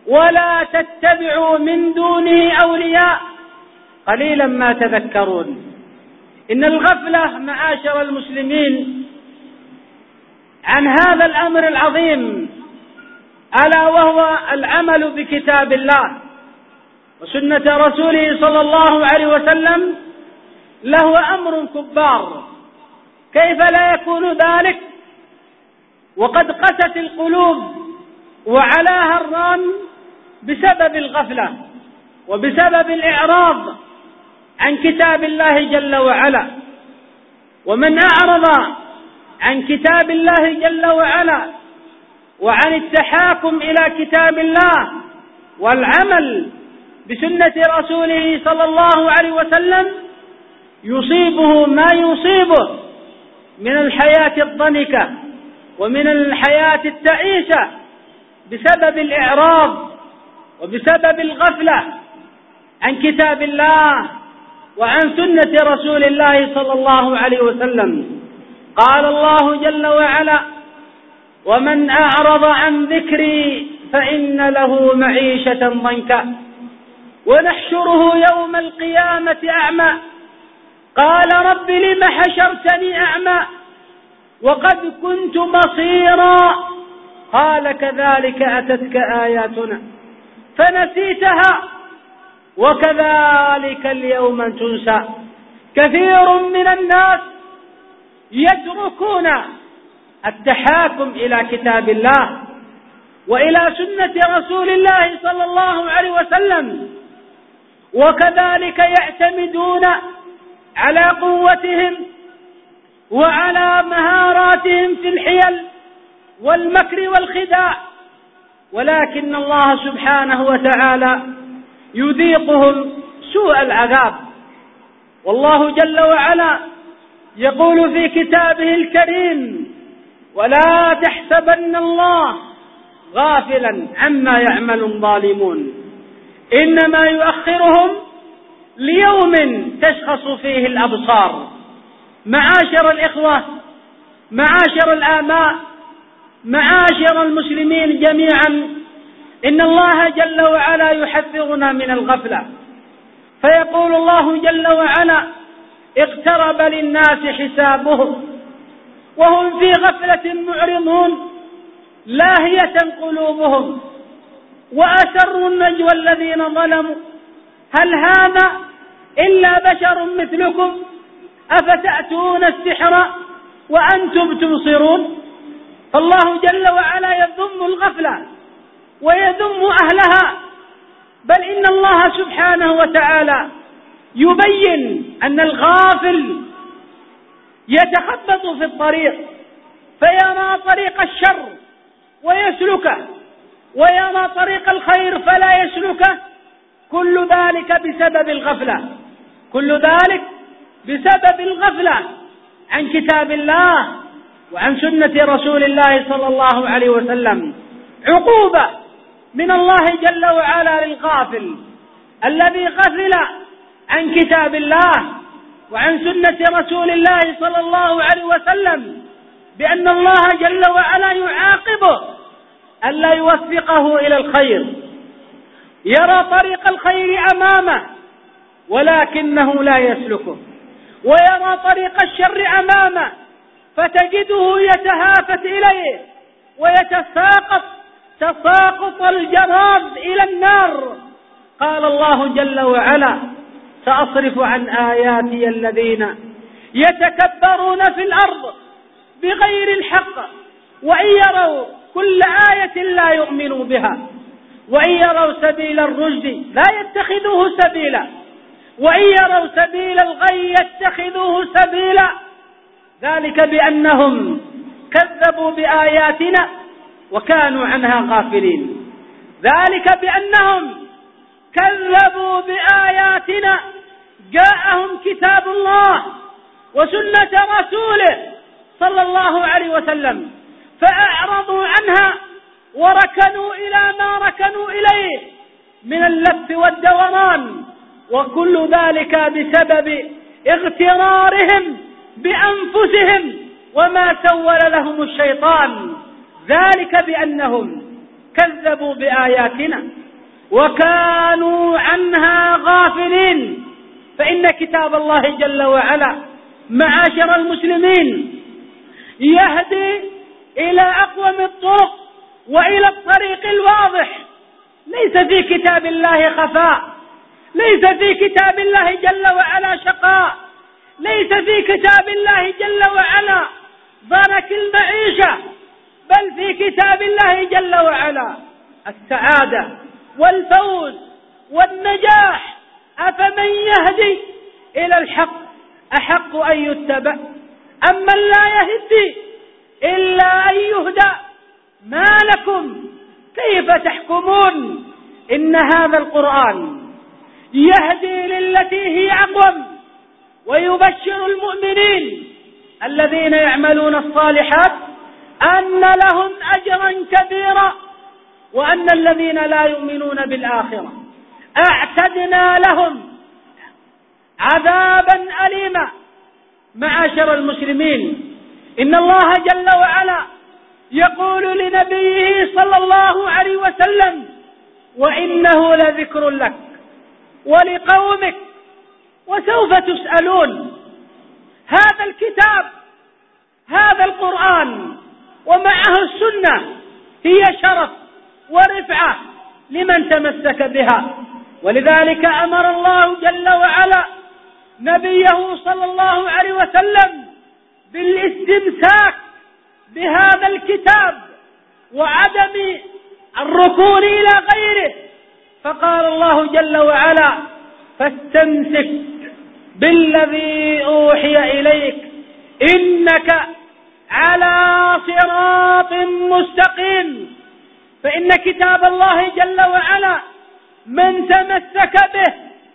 ولا تتبعوا من دونه أولياء قليلا ما تذكرون. إن الغفلة معاشر المسلمين عن هذا الأمر العظيم، ألا وهو العمل بكتاب الله وسنة رسوله صلى الله عليه وسلم، له أمر كبار. كيف لا يكون ذلك وقد قست القلوب وعلاها الران بسبب الغفلة وبسبب الإعراض عن كتاب الله جل وعلا. ومن أعرض عن كتاب الله جل وعلا وعن التحاكم إلى كتاب الله والعمل بسنة رسوله صلى الله عليه وسلم يصيبه ما يصيبه من الحياة الضنكة ومن الحياة التعيسة بسبب الإعراض وبسبب الغفلة عن كتاب الله وعن سنة رسول الله صلى الله عليه وسلم. قال الله جل وعلا: ومن أعرض عن ذكري فإن له معيشة ضنكا ونحشره يوم القيامة أعمى قال رب لم حشرتني أعمى وقد كنت بصيرا قال كذلك أتتك آياتنا فنسيتها وكذلك اليوم تنسى. كثير من الناس يتركون التحاكم إلى كتاب الله وإلى سنة رسول الله صلى الله عليه وسلم، وكذلك يعتمدون على قوتهم وعلى مهاراتهم في الحيل والمكر والخداع، ولكن الله سبحانه وتعالى يذيقهم سوء العذاب. والله جل وعلا يقول في كتابه الكريم: ولا تحسبن الله غافلا عما يعمل الظالمون إنما يؤخرهم ليوم تشخص فيه الأبصار. معاشر الإخوة، معاشر الآباء، معاشر المسلمين جميعا، إن الله جل وعلا يحذرنا من الغفلة، فيقول الله جل وعلا: اقترب للناس حسابهم وهم في غفلة معرضون لاهية قلوبهم وأسروا النجوى الذين ظلموا هل هذا إلا بشر مثلكم أفتأتون السحر وأنتم تبصرون. فالله جل وعلا يذم الغفلة ويذم أهلها، بل إن الله سبحانه وتعالى يبين أن الغافل يتخبط في الطريق فيرى طريق الشر ويسلكه ويرى طريق الخير فلا يسلكه، كل ذلك بسبب الغفلة، كل ذلك بسبب الغفلة عن كتاب الله وعن سنة رسول الله صلى الله عليه وسلم. عقوبة من الله جل وعلا للغافل الذي غفل عن كتاب الله وعن سنة رسول الله صلى الله عليه وسلم، بأن الله جل وعلا يعاقبه ألا يوفقه إلى الخير، يرى طريق الخير أمامه ولكنه لا يسلكه، ويرى طريق الشر أمامه فتجده يتهافت إليه ويتساقط تساقط الجراد إلى النار. قال الله جل وعلا: سأصرف عن آياتي الذين يتكبرون في الأرض بغير الحق وإن يروا كل آية لا يؤمنوا بها وإن يروا سبيل الرشد لا يتخذوه سبيلا وإن يروا سبيل الغي يتخذوه سبيلا، ذلك بأنهم كذبوا بآياتنا وكانوا عنها غافلين. ذلك بأنهم كذبوا بآياتنا، جاءهم كتاب الله وسنة رسوله صلى الله عليه وسلم فأعرضوا عنها وركنوا إلى ما ركنوا إليه من اللف والدوران، وكل ذلك بسبب اغترارهم بأنفسهم وما سول لهم الشيطان. ذلك بأنهم كذبوا بآياتنا وكانوا عنها غافلين. فإن كتاب الله جل وعلا معاشر المسلمين يهدي إلى أقوم الطرق وإلى الطريق الواضح. ليس في كتاب الله خفاء، ليس في كتاب الله جل وعلا شقاء، ليس في كتاب الله جل وعلا ضنك المعيشة، بل في كتاب الله جل وعلا السعادة والفوز والنجاح. أفمن يهدي إلى الحق أحق أن يتبع أم من لا يهدي إلا أن يهدى؟ ما لكم كيف تحكمون؟ إن هذا القرآن يهدي للتي هي أقوم ويبشر المؤمنين الذين يعملون الصالحات أن لهم أجرا كبيرا، وأن الذين لا يؤمنون بالآخرة أعتدنا لهم عذابا أليما. معاشر المسلمين، إن الله جل وعلا يقول لنبيه صلى الله عليه وسلم: وإنه لذكر لك ولقومك وسوف تسألون. هذا الكتاب، هذا القرآن ومعه السنة هي شرف ورفعة لمن تمسك بها. ولذلك أمر الله جل وعلا نبيه صلى الله عليه وسلم بالاستمساك بهذا الكتاب وعدم الركون إلى غيره. فقال الله جل وعلا: فاستمسك بالذي أوحي إليك إنك على صراط مستقيم. فإن كتاب الله جل وعلا من تمسك به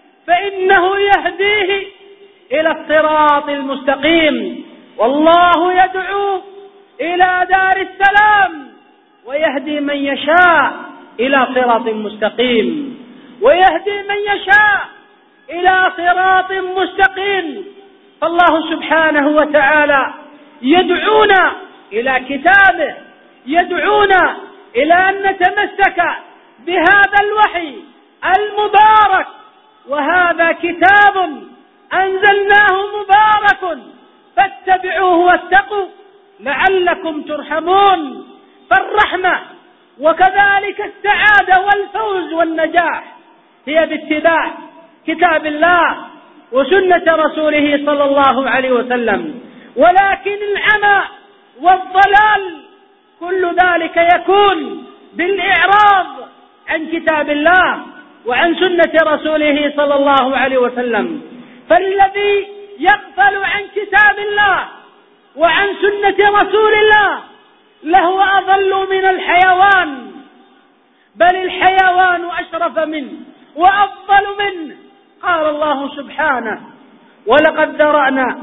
فإنه يهديه إلى الصراط المستقيم. والله يدعو إلى دار السلام ويهدي من يشاء إلى صراط مستقيم، ويهدي من يشاء إلى صراط مستقيم. فالله سبحانه وتعالى يدعونا إلى كتابه، يدعونا إلى أن نتمسك بهذا الوحي المبارك. وهذا كتاب أنزلناه مبارك فاتبعوه واتقوا لعلكم ترحمون. فالرحمة وكذلك السعادة والفوز والنجاح هي باتباع كتاب الله وسنة رسوله صلى الله عليه وسلم. ولكن العمى والضلال كل ذلك يكون بالإعراض عن كتاب الله وعن سنة رسوله صلى الله عليه وسلم. فالذي يغفل عن كتاب الله وعن سنة رسول الله له أضل من الحيوان، بل الحيوان أشرف منه وأفضل منه. قال الله سبحانه: ولقد ذرأنا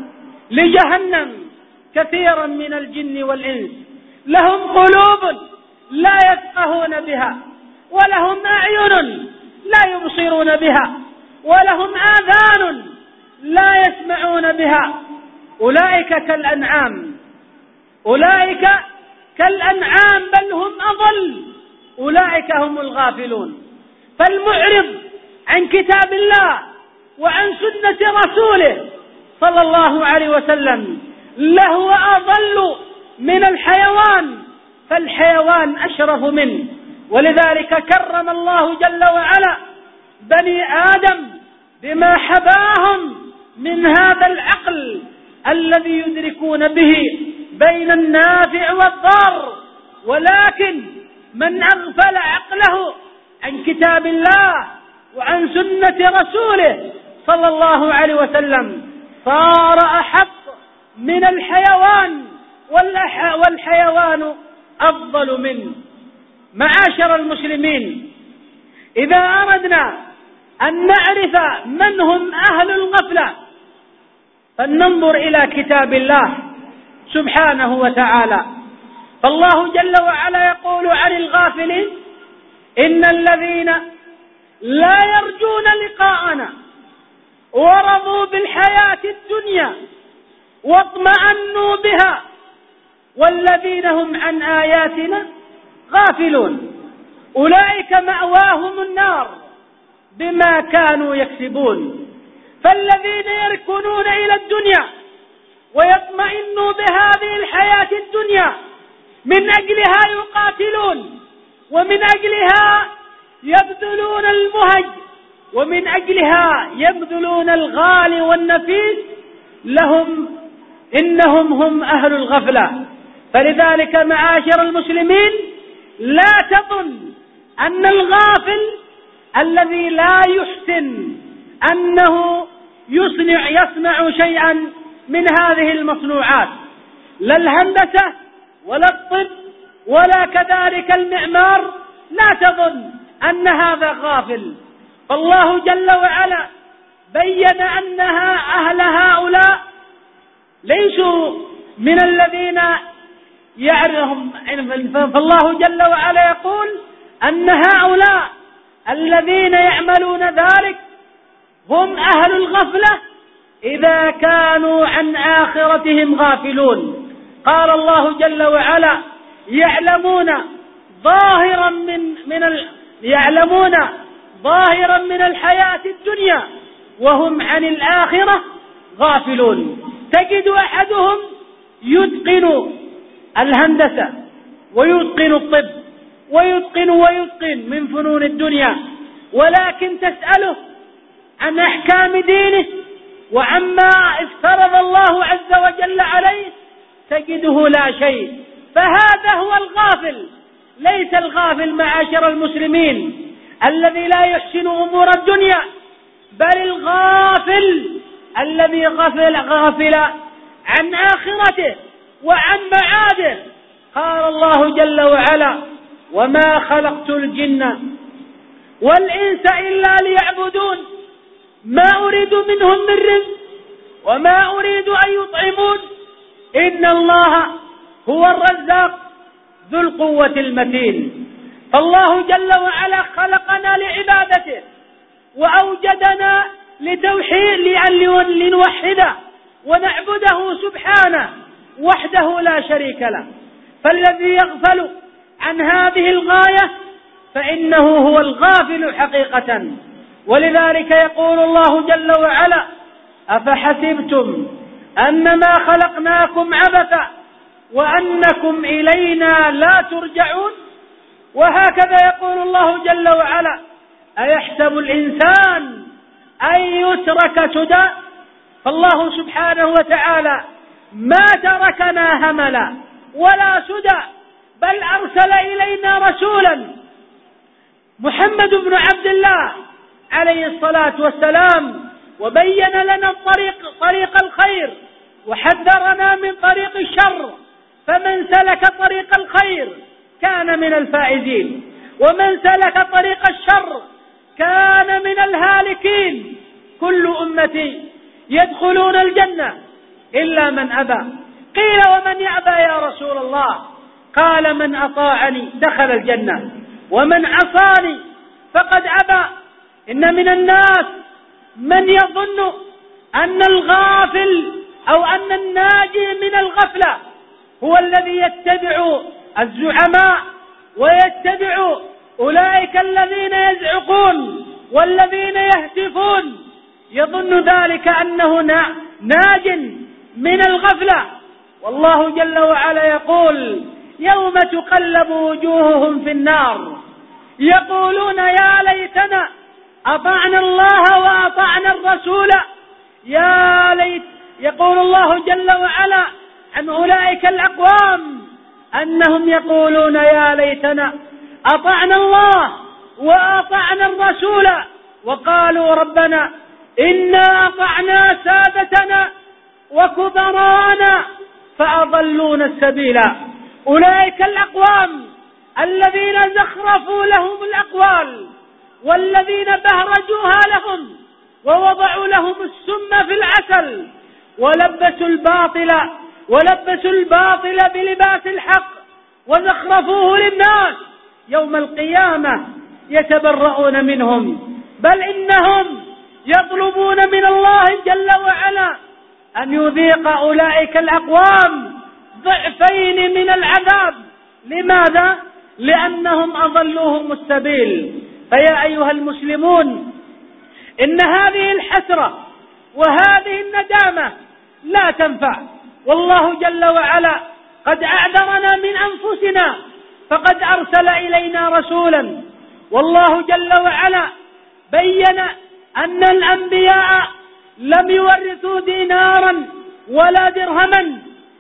لجهنم كثيرا من الجن والإنس لهم قلوب لا يفقهون بها ولهم أعين لا يبصرون بها ولهم آذان لا يسمعون بها أولئك كالأنعام أولئك كالأنعام بل هم أضل أولئك هم الغافلون. فالمعرض عن كتاب الله وعن سنة رسوله صلى الله عليه وسلم له أضل من الحيوان، فالحيوان أشرف منه. ولذلك كرم الله جل وعلا بني آدم بما حباهم من هذا العقل الذي يدركون به بين النافع والضار. ولكن من أغفل عقله عن كتاب الله وعن سنة رسوله صلى الله عليه وسلم صار أحق من الحيوان، والحيوان أفضل منه. معاشر المسلمين، إذا أردنا أن نعرف من هم أهل الغفلة فلننظر إلى كتاب الله سبحانه وتعالى. فالله جل وعلا يقول عن الغافلين: إن الذين لا يرجون لقاءنا ورضوا بالحياة الدنيا واطمأنوا بها والذين هم عن آياتنا غافلون. أولئك مأواهم النار بما كانوا يكسبون. فالذين يركنون إلى الدنيا ويطمئنوا بهذه الحياة الدنيا من أجلها يقاتلون، ومن أجلها يبذلون المهج، ومن أجلها يبذلون الغالي والنفيس، لهم إنهم هم أهل الغفلة. فلذلك معاشر المسلمين، لا تظن أن الغافل الذي لا يحسن أنه يصنع يصنع شيئا من هذه المصنوعات، لا الهندسة ولا الطب ولا كذلك المعمار، لا تظن أن هذا غافل. فالله جل وعلا بين أنها أهل هؤلاء ليسوا من الذين يعرفهم. فالله جل وعلا يقول أن هؤلاء الذين يعملون ذلك هم أهل الغفلة إذا كانوا عن آخرتهم غافلون. قال الله جل وعلا: يعلمون ظاهرا من من ال... يعلمون ظاهرا من الحياة الدنيا وهم عن الآخرة غافلون. تجد أحدهم يتقن الهندسة ويتقن الطب ويتقن ويتقن من فنون الدنيا، ولكن تسأله عن أحكام دينه وعما افترض الله عز وجل عليه تجده لا شيء. فهذا هو الغافل، ليس الغافل معاشر المسلمين الذي لا يحسن أمور الدنيا، بل الغافل الذي غفل غافل عن آخرته وعن معاده. قال الله جل وعلا: وما خلقت الجن والإنس إلا ليعبدون ما أريد منهم من رزق وما أريد أن يطعمون إن الله هو الرزاق ذو القوة المتين. فالله جل وعلا خلقنا لعبادته وأوجدنا لتوحيد لنوحده ونعبده سبحانه وحده لا شريك له. فالذي يغفل عن هذه الغاية فإنه هو الغافل حقيقة. ولذلك يقول الله جل وعلا: أفحسبتم أنما خلقناكم عبثا وأنكم إلينا لا ترجعون. وهكذا يقول الله جل وعلا: أيحسب الإنسان أن يترك سدى. فالله سبحانه وتعالى ما تركنا هملا ولا سدى، بل أرسل إلينا رسولا محمد بن عبد الله عليه الصلاة والسلام، وبين لنا الطريق طريق الخير وحذرنا من طريق الشر. فمن سلك طريق الخير كان من الفائزين، ومن سلك طريق الشر كان من الهالكين. كل أمتي يدخلون الجنة إلا من أبى. قيل: ومن يأبى يا رسول الله؟ قال: من أطاعني دخل الجنة ومن عصاني فقد أبى. إن من الناس من يظن أن الغافل أو أن الناجي من الغفلة هو الذي يتبع الزعماء ويتبع أولئك الذين يزعقون والذين يهتفون، يظن ذلك أنه ناج من الغفلة. والله جل وعلا يقول: يوم تقلب وجوههم في النار يقولون يا ليتنا أطعنا الله وأطعنا الرسول. يا ليت يقول الله جل وعلا عن أولئك الأقوام أنهم يقولون يا ليتنا أطعنا الله وأطعنا الرسول، وقالوا ربنا إنا أطعنا سادتنا وكبرانا فأضلونا السبيل. أولئك الأقوام الذين زخرفوا لهم الأقوال والذين بهرجوها لهم ووضعوا لهم السم في العسل ولبسوا الباطل ولبسوا الباطل بلباس الحق وزخرفوه للناس، يوم القيامة يتبرؤون منهم، بل إنهم يطلبون من الله جل وعلا أن يذيق أولئك الأقوام ضعفين من العذاب. لماذا؟ لأنهم أضلوهم السبيل. فيا أيها المسلمون، إن هذه الحسرة وهذه الندامة لا تنفع، والله جل وعلا قد أعذرنا من أنفسنا، فقد أرسل إلينا رسولا، والله جل وعلا بين أن الأنبياء لم يورثوا دينارا ولا درهما،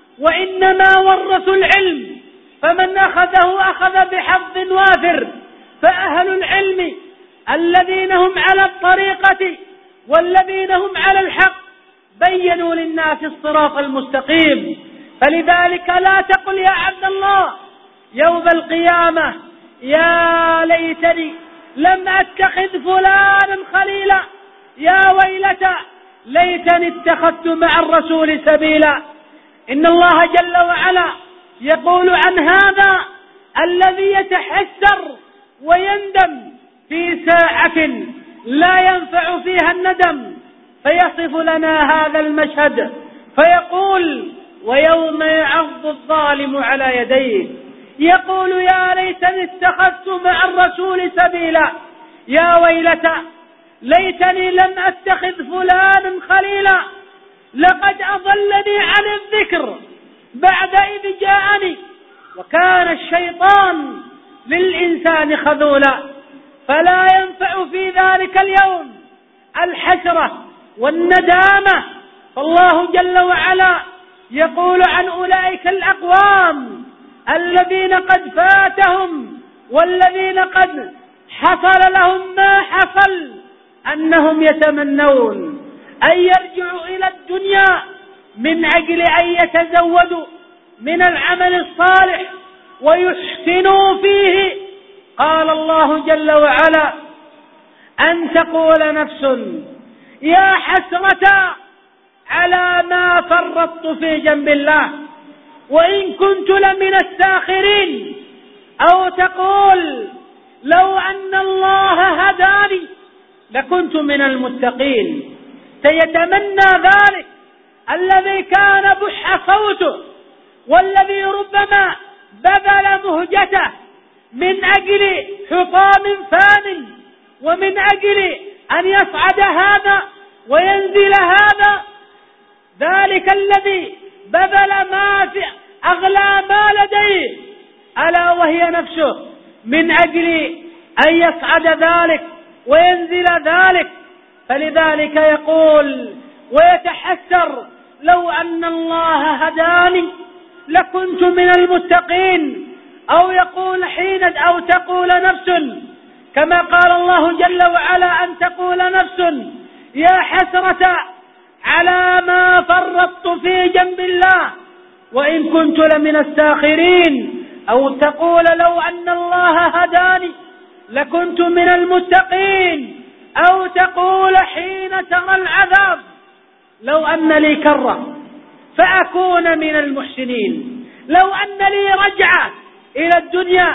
وإنما ورثوا العلم، فمن أخذه أخذ بحظ وافر. فأهل العلم الذين هم على الطريقة والذين هم على الحق بينوا للناس الصراط المستقيم. فلذلك لا تقل يا عبد الله يوم القيامة يا ليتني لم أتخذ فلانا خليلا، يا ويلتى ليتني اتخذت مع الرسول سبيلا. إن الله جل وعلا يقول عن هذا الذي يتحسر ويندم في ساعة لا ينفع فيها الندم، فيصف لنا هذا المشهد فيقول: ويوم يعض الظالم على يديه يقول يا ليتني اتخذت مع الرسول سبيلا، يا ويلتى ليتني لم أتخذ فلانا خليلا، لقد أضلني عن الذكر بعد إذ جاءني، وكان الشيطان للإنسان خذولا. فلا ينفع في ذلك اليوم الحسرة والندامة. فالله جل وعلا يقول عن أولئك الأقوام الذين قد فاتهم والذين قد حصل لهم ما حصل أنهم يتمنون أن يرجعوا إلى الدنيا من أجل أن يتزودوا من العمل الصالح ويحسنوا فيه. قال الله جل وعلا: أن تقول نفس يا حسرة على ما فرطت في جنب الله وإن كنت لمن الساخرين، أو تقول لو أن الله هداني لكنت من المتقين. سيتمنى ذلك الذي كان بح صوته والذي ربما بذل مهجته من أجل حطام فان ومن أجل أن يصعد هذا وينزل هذا، ذلك الذي بذل ما في أغلى ما لديه ألا وهي نفسه من أجل أن يصعد ذلك وينزل ذلك. فلذلك يقول ويتحسر: لو أن الله هداني لكنت من المتقين. أو يقول حين أو تقول نفس كما قال الله جل وعلا: أن تقول نفس يا حسرة على ما فرطت في جنب الله وإن كنت لمن الساخرين. أو تقول لو أن الله هداني لكنت من المتقين. أو تقول حين ترى العذاب: لو أن لي كرة فأكون من المحسنين، لو أن لي رجعة إلى الدنيا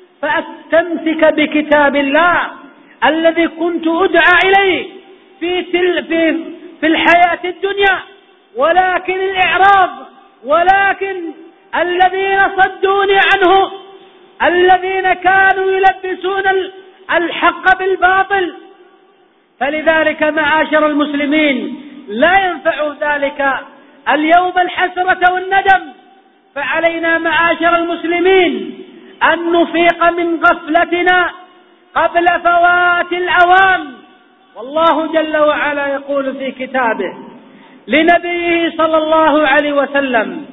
فأستمسك بكتاب الله الذي كنت أدعى إليه في, في, في الحياة الدنيا. ولكن الإعراض، ولكن الذين صدوني عنه، الذين كانوا يلبسون الحق بالباطل. فلذلك معاشر المسلمين لا ينفع ذلك اليوم الحسرة والندم. فعلينا معاشر المسلمين أن نفيق من غفلتنا قبل فوات الأوان. والله جل وعلا يقول في كتابه لنبيه صلى الله عليه وسلم: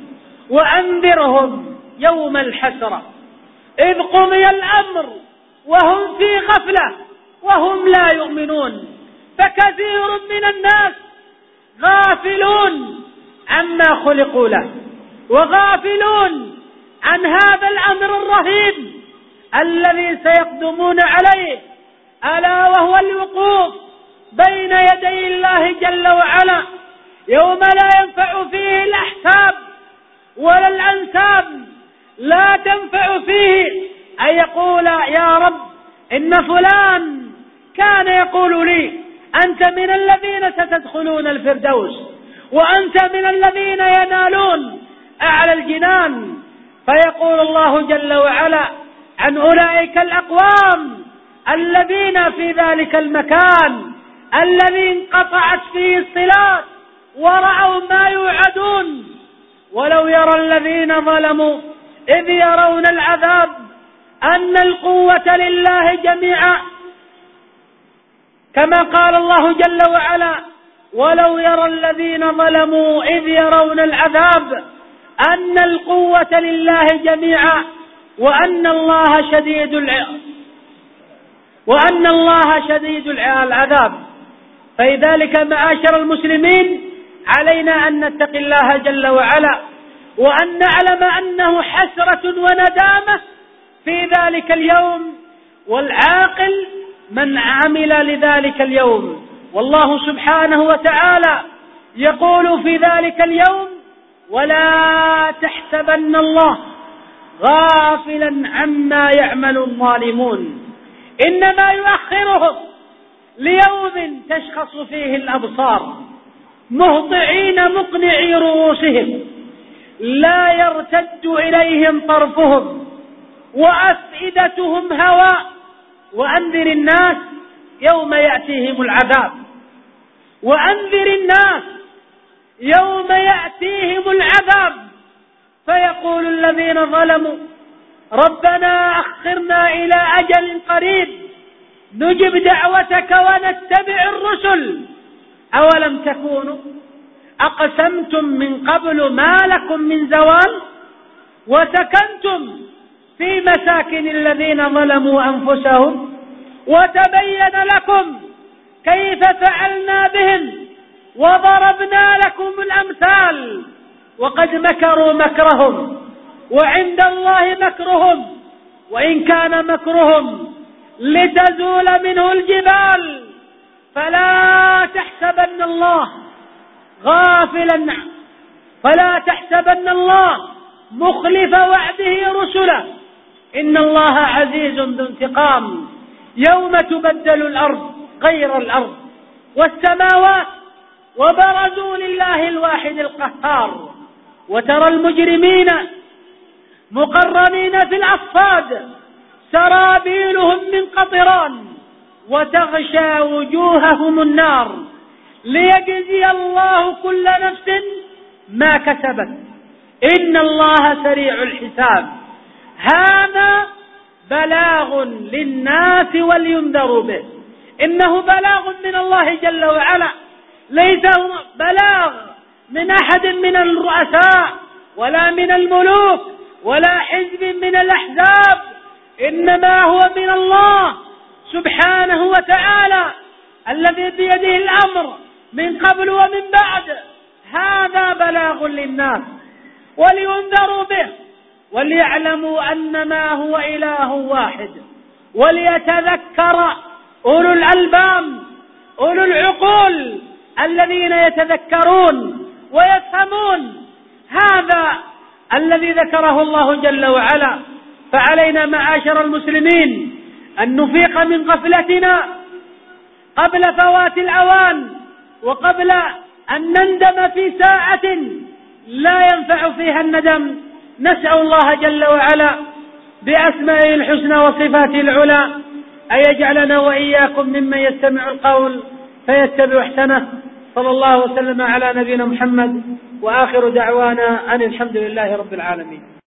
وأنذرهم يوم الحسرة إذ قضي الأمر وهم في غفلة وهم لا يؤمنون. فكثير من الناس غافلون عما خلقوا له، وغافلون عن هذا الأمر الرهيب الذي سيقدمون عليه، ألا وهو الوقوف بين يدي الله جل وعلا يوم لا ينفع فيه الأحساب ولا الأنساب. لا تنفع فيه أن يقول يا رب إن فلان كان يقول لي أنت من الذين ستدخلون الفردوس وأنت من الذين ينالون أعلى الجنان. فيقول الله جل وعلا عن أولئك الأقوام الذين في ذلك المكان الذي انقطعت فيه الصلات ورأوا ما يوعدون. ولو يرى الذين ظلموا إذ يرون العذاب أن القوة لله جميعا، كما قال الله جل وعلا: ولو يرى الذين ظلموا إذ يرون العذاب أن القوة لله جميعا وأن الله شديد العقاب وأن الله شديد العذاب. فلذلك معاشر المسلمين علينا أن نتقي الله جل وعلا، وأن نعلم أنه حسرة وندامة في ذلك اليوم، والعاقل من عمل لذلك اليوم. والله سبحانه وتعالى يقول في ذلك اليوم: ولا تحسبن الله غافلا عما يعمل الظالمون إنما يؤخرهم ليوم تشخص فيه الأبصار مهطعين مقنعي رؤوسهم لا يرتد إليهم طرفهم وأفئدتهم هواء. وأنذر الناس يوم يأتيهم العذاب وأنذر الناس يوم يأتيهم العذاب فيقول الذين ظلموا ربنا أخرنا إلى أجل قريب نجب دعوتك ونتبع الرسل أولم تكونوا أقسمتم من قبل ما لكم من زوال وسكنتم في مساكن الذين ظلموا أنفسهم وتبين لكم كيف فعلنا بهم وضربنا لكم الأمثال وقد مكروا مكرهم وعند الله مكرهم وإن كان مكرهم لتزول منه الجبال فلا تحسبن الله غافلا فلا تحسبن الله مخلف وعده رسله إن الله عزيز ذو انتقام يوم تبدل الأرض غير الأرض والسماوات وبرزوا لله الواحد القهار وترى المجرمين مقرنين في الأصفاد سرابيلهم من قطران وتغشى وجوههم النار ليجزي الله كل نفس ما كسبت إن الله سريع الحساب. هذا بلاغ للناس ولينذروا به، إنه بلاغ من الله جل وعلا، ليس بلاغ من أحد من الرؤساء ولا من الملوك ولا حزب من الأحزاب، إنما هو من الله سبحانه وتعالى الذي بيده الأمر من قبل ومن بعد. هذا بلاغ للناس ولينذروا به وليعلموا أنما هو إله واحد وليتذكر أولو الألباب أولو العقول الذين يتذكرون ويفهمون. هذا الذي ذكره الله جل وعلا. فعلينا معاشر المسلمين أن نفيق من غفلتنا قبل فوات الأوان وقبل أن نندم في ساعة لا ينفع فيها الندم. نسأل الله جل وعلا بأسمائه الحسنى وصفاته العلى أن يجعلنا وإياكم ممن يستمع القول فيتبع احسنه. صلى الله وسلم على نبينا محمد وآخر دعوانا أن الحمد لله رب العالمين.